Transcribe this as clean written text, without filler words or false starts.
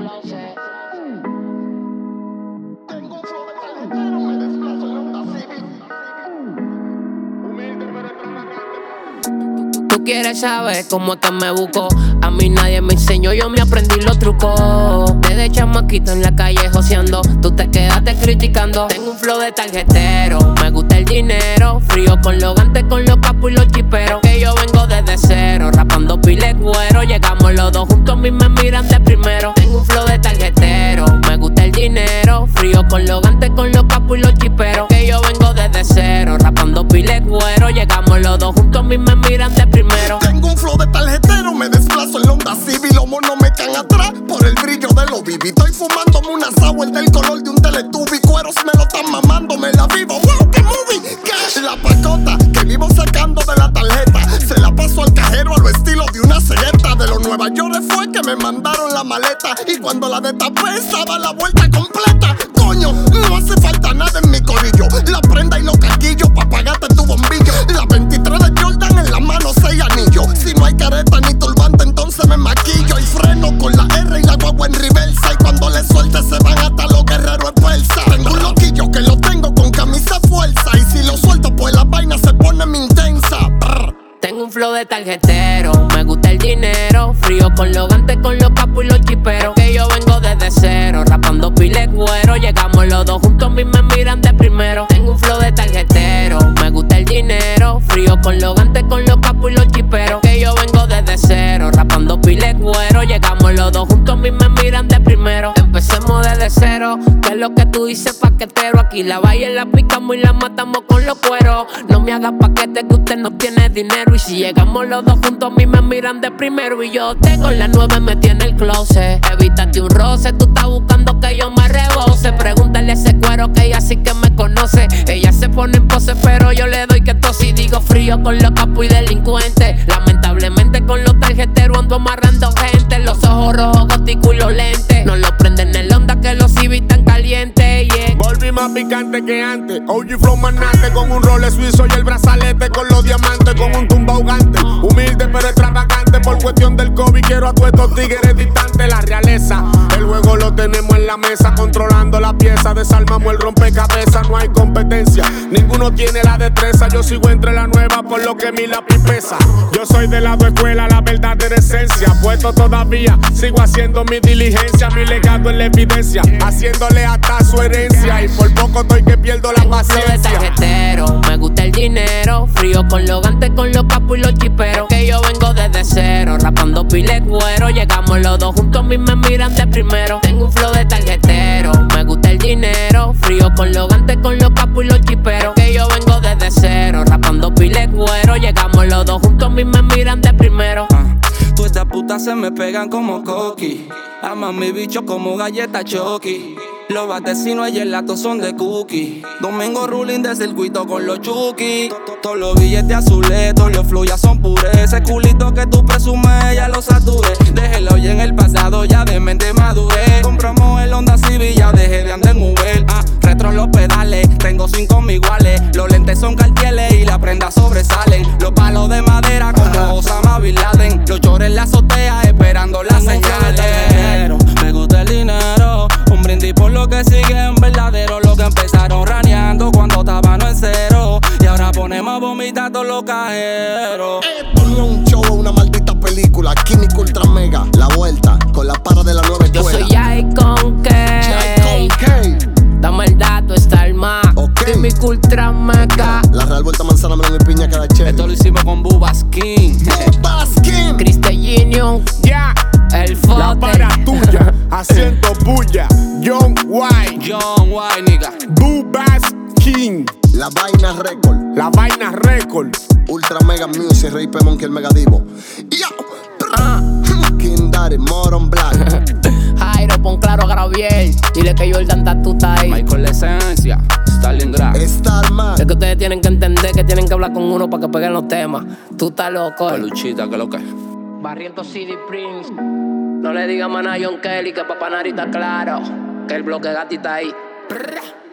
Tengo un flow de tarjetero, me desplazo en Honda Civic. Humilde pero extravagante. Tú quieres saber cómo es que me busco. A mí nadie me enseñó, yo me aprendí los trucos. Desde chamaquito en la calle joseando, tú te quedaste criticando. Tengo un flow de tarjetero, me gusta el dinero. Frío con los gantes, con los capos y los chiperos. Que yo vengo desde cero, rapando pile cuero. Llegamos los dos juntos, a mí me miran de primero. Tengo un flow de tarjetero, me gusta el dinero. Frío con los gantes, con los capos y los chiperos. Que yo vengo desde cero, rapando pile cuero. Llegamos los dos juntos, a mí me miran de primero. Tengo un flow de tarjetero, me desplazo en Honda Civic. Los monos me caen atrás por el brillo de los bibi. Estoy fumándome una sour del color de un Teletubby. Cueros me lo están mamando, me la vivo. ¡Wow, qué movie! Cash. La pacota que vivo sacando de la tarjeta, se la paso al cajero a lo estilo de una cegueta. De los Nueva York fue que me mandaron la maleta, y cuando la destapé estaba la vuelta completa. Coño, no hace falta nada en mi corillo. La prenda y los caquillos pa' pagarte tu bombillo. La 23 de Jordan en la mano, 6 anillos. Si no hay careta ni turbante, entonces me maquillo. Y freno con la R y la guagua en reversa. Y cuando le suelte se van hasta los guerreros persas. Tengo un loquillo que lo tengo con camisa fuerza, y si lo suelto pues la vaina se pone muy intensa. Brr. Tengo un flow de tarjetero, me gusta el dinero. Frío con los gantes, con los capos y los chiperos. Que yo vengo desde cero, rapando pile cuero. Llegamos los dos juntos, a mí me miran de primero. Tengo un flow de tarjetero, me gusta el dinero. Frío con los gantes, con los capos y los chiperos. Que yo vengo desde cero, rapando pile cuero. Llegamos los dos juntos, a mí me miran de primero. Empecemos desde cero, que es lo que tú dices, paquetero. Aquí la valle la picamos y la matamos con los cueros. No me hagas paquete que usted no tiene dinero. Y si llegamos los dos juntos, a mí me miran de primero. Y yo tengo la 9 metí en el closet. Evítate un roce, tú estás buscando que yo me rebose. Pregúntale a ese cuero que ella sí que me conoce. Ella se pone en pose, pero yo le doy que tos y digo frío con los capos y delincuentes. Lamentablemente con los tarjeteros ando amarrando gente. Los ojos rojos, góticos y los lentes. No lo prenden en el Honda que los Civic tan calientes, yeah. Volví más picante que antes. OG Flow manate con un role suizo y el brazalete con los diamantes. Con un tumba ahogante, humilde pero extravagante. Por cuestión del COVID quiero a todos estos tigres distantes. La realeza, el juego lo tenemos en la mesa. Controlando la pieza, desarmamos el rompecabezas. No hay competencia, ninguno tiene la destreza. Yo sigo entre la nueva por lo que mi lápiz pesa. Yo soy de la escuela, la verdadera esencia. Puesto todavía, sigo haciendo mi diligencia. Mi legado en la evidencia, haciéndole hasta su herencia. Y por poco estoy que pierdo la paciencia. De tarjetero, me gusta el dinero. Frío con los gantes, con los capos y los chiperos. Que yo vengo desde cero, rapando pile cuero. Llegamos los dos juntos, a mí me miran de primero. Tengo un flow de tarjetero, me gusta el dinero. Frío con los gantes, con los capos y los chiperos. Que yo vengo desde cero, rapando pile cuero. Llegamos los dos juntos, a mí me miran de primero. Tú estas putas se me pegan como coqui. Aman mi bicho como galleta Chucky. Los batecinos y el lato son de cookie. Domingo ruling de circuito con los chuki. Todos los billetes azules, todos los flow ya son pures. Ese culito que tú presumes ya lo saturé. Déjelo hoy en el pasado, ya de mente maduré. Compramos el Honda Civic, ya dejé de andar en Uber. Retro los pedales, tengo 5 iguales. Los lentes son cartieles y las prendas sobresalen. Los palos de madera como Osama Bin Laden. Los chores en la azotea esperando las señales. Me gusta el dinero, un brindis por lo que siguen verdadero. Lo que empezaron raneando cuando estaban en cero, y ahora ponemos a vomitar todos los cajeros. Esto no es un show, es una maldita película. Químico Ultra Mega, la vuelta con la para de la nueva Yo escuela. soy Jai con K. Jai con K. Dame el dato, está el más. Ok. Mi Ultra Mega. La Real Vuelta Manzana, melón y piña cada ché. Esto lo hicimos con Bubba Skin. Baskin. Cristellino, Ya, el la fote. para tuya, haciendo bulla. John White, John White, nigga. Bubas King, La Vaina Record. La Vaina Record. Ultra Mega Music, Rey P. Monkey, el Mega Divo. Yo. King Daddy, Moron Black. Jairo, pon claro a Graviel. Dile que Jordan está ahí. Michael la esencia, Stalingrad. Starman. Es que ustedes tienen que entender que tienen que hablar con uno para que peguen los temas. Tú estás loco. Peluchita, que lo que. Barrientos CD Prince. No le digas más a John Kelly que Papá Nari está claro. Que el bloque Gatti está ahí.